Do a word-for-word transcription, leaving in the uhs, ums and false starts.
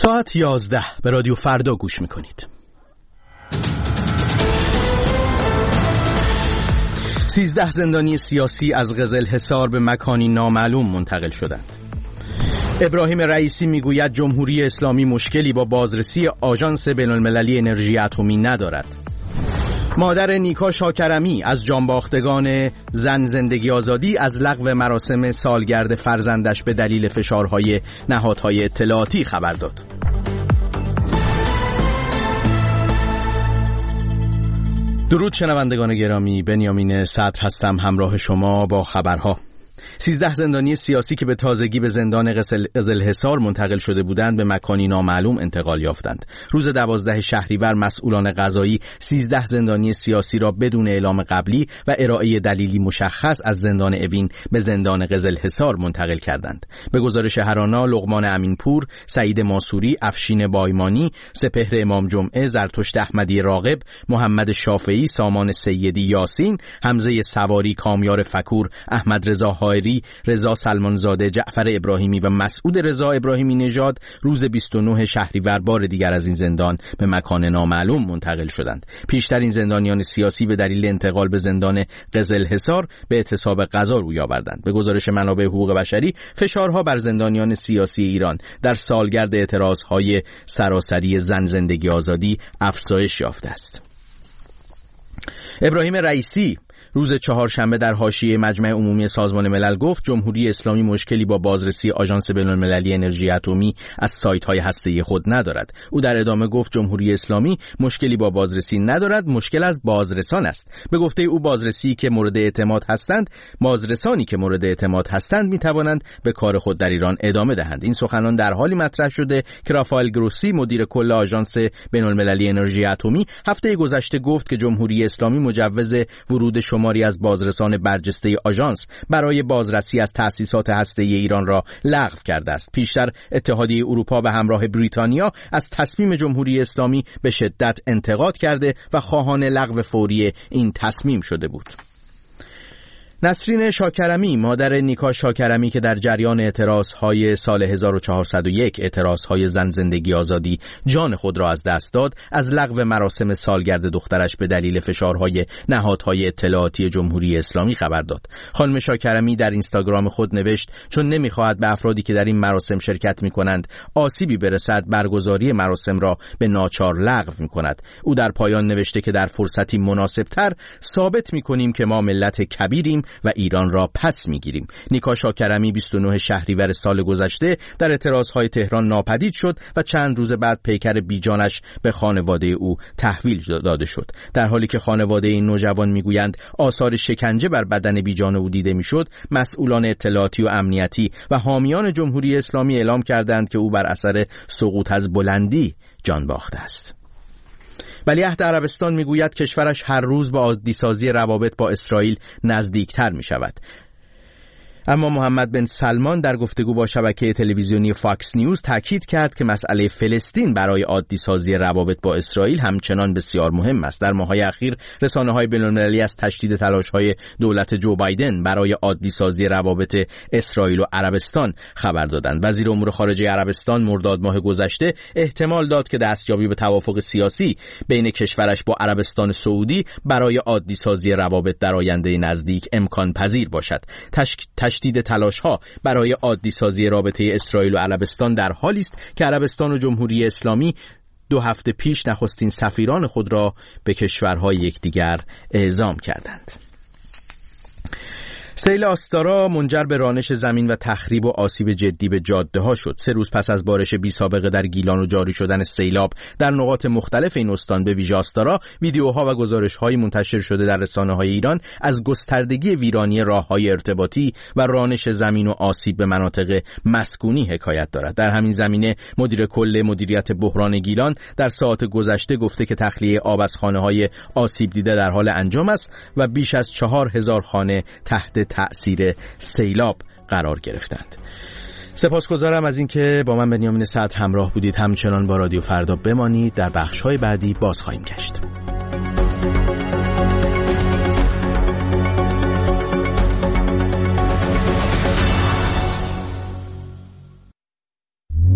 ساعت یازده به رادیو فردا گوش میکنید. سیزده زندانی سیاسی از قزلحصار به مکانی نامعلوم منتقل شدند. ابراهیم رئیسی میگوید جمهوری اسلامی مشکلی با بازرسی آژانس بین‌المللی انرژی اتمی ندارد. مادر نیکا شاکرمی از جانباختگان زن زندگی آزادی از لغو مراسم سالگرد فرزندش به دلیل فشارهای نهادهای اطلاعاتی خبر داد. درود شنوندگان گرامی، بنیامین صدر هستم همراه شما با خبرها. سیزده زندانی سیاسی که به تازگی به زندان قزلحصار منتقل شده بودند به مکانی نامعلوم انتقال یافتند. روز دوازده شهریور مسئولان قضایی سیزده زندانی سیاسی را بدون اعلام قبلی و ارائه دلیلی مشخص از زندان اوین به زندان قزلحصار منتقل کردند. به گزارش هرانا، لقمان امینپور، سعید ماسوری، افشین بایمانی، سپهر امام جمعه، زرتشت احمدی راغب، محمد شافعی، سامان سیدی یاسین، حمزه سواری، کامیار فکور، احمد رضا هایری، رضا سلمانزاده، جعفر ابراهیمی و مسعود رضا ابراهیمی نژاد روز بیست و نه شهریور بار دیگر از این زندان به مکان نامعلوم منتقل شدند. پیشتر این زندانیان سیاسی به دلیل انتقال به زندان قزلحصار به اعتصاب قضا روی آوردند. به گزارش منابع حقوق بشری، فشارها بر زندانیان سیاسی ایران در سالگرد اعتراضهای سراسری زن زندگی آزادی افزایش یافته است. ابراهیم رئیسی روز چهارشنبه در حاشیه مجمع عمومی سازمان ملل گفت جمهوری اسلامی مشکلی با بازرسی آژانس بین‌المللی انرژی اتمی از سایت‌های هسته‌ای خود ندارد. او در ادامه گفت جمهوری اسلامی مشکلی با بازرسی ندارد، مشکل از بازرسان است. به گفته او بازرسی که مورد اعتماد هستند، بازرسانی که مورد اعتماد هستند می‌توانند به کار خود در ایران ادامه دهند. این سخنان در حالی مطرح شده که رافائل گروسی مدیر کل آژانس بین‌المللی انرژی اتمی هفته گذشته گفت که جمهوری اسلامی مجوز ورود شماری از بازرسان برجسته آژانس برای بازرسی از تأسیسات هسته‌ای ایران را لغو کرده است. پیشتر اتحادیه اروپا به همراه بریتانیا از تصمیم جمهوری اسلامی به شدت انتقاد کرده و خواهان لغو فوری این تصمیم شده بود. نسرین شاکرمی، مادر نیکا شاکرمی که در جریان اعتراضهای سال هزار و چهارصد و یک اعتراضهای زن زندگی آزادی جان خود را از دست داد، از لغو مراسم سالگرد دخترش به دلیل فشارهای نهادهای اطلاعاتی جمهوری اسلامی خبر داد. خانم شاکرمی در اینستاگرام خود نوشت چون نمی‌خواهد به افرادی که در این مراسم شرکت می‌کنند آسیبی برسد، برگزاری مراسم را به ناچار لغو می‌کند. او در پایان نوشته که در فرصتی مناسب‌تر ثابت می‌کنیم که ما ملت کبیریم و ایران را پس میگیریم. نیکا شاکرمی بیست و نه شهریور سال گذشته در اعتراضهای تهران ناپدید شد و چند روز بعد پیکر بیجانش به خانواده او تحویل داده شد. در حالی که خانواده این نوجوان میگویند آثار شکنجه بر بدن بیجان او دیده میشد، مسئولان اطلاعاتی و امنیتی و حامیان جمهوری اسلامی اعلام کردند که او بر اثر سقوط از بلندی جان باخته است. ولیعهد عربستان میگوید کشورش هر روز با عادی‌سازی روابط با اسرائیل نزدیکتر می شود. اما محمد بن سلمان در گفتگو با شبکه تلویزیونی فاکس نیوز تاکید کرد که مسئله فلسطین برای عادی‌سازی روابط با اسرائیل همچنان بسیار مهم است. در ماه‌های اخیر رسانه‌های بین‌المللی از تشدید تلاش‌های دولت جو بایدن برای عادی‌سازی روابط اسرائیل و عربستان خبر دادند. وزیر امور خارجه عربستان مرداد ماه گذشته احتمال داد که دستیابی به توافق سیاسی بین کشورش با عربستان سعودی برای عادی‌سازی روابط در آینده نزدیک امکان پذیر باشد. تشک... تشدید تلاش‌ها برای عادی‌سازی رابطه اسرائیل و عربستان در حالی است که عربستان و جمهوری اسلامی دو هفته پیش نخستین سفیران خود را به کشورهای یکدیگر اعزام کردند. سیل آستارا منجر به رانش زمین و تخریب و آسیب جدی به جاده‌ها شد. سه روز پس از بارش بی سابقه در گیلان و جاری شدن سیلاب در نقاط مختلف این استان به ویژه آستارا، ویدیوها و گزارش‌هایی منتشر شده در رسانه‌های ایران از گستردگی ویرانی راه‌های ارتباطی و رانش زمین و آسیب به مناطق مسکونی حکایت دارد. در همین زمینه مدیر کل مدیریت بحران گیلان در ساعات گذشته گفته که تخلیه آب از خانه‌های آسیب دیده در حال انجام است و بیش از چهار هزار خانه تحت تأثیر سیلاب قرار گرفتند. سپاسگزارم از اینکه با من بنیامین صدر همراه بودید. همچنان با رادیو فردا بمانید. در بخش‌های بعدی باز خواهیم گشت.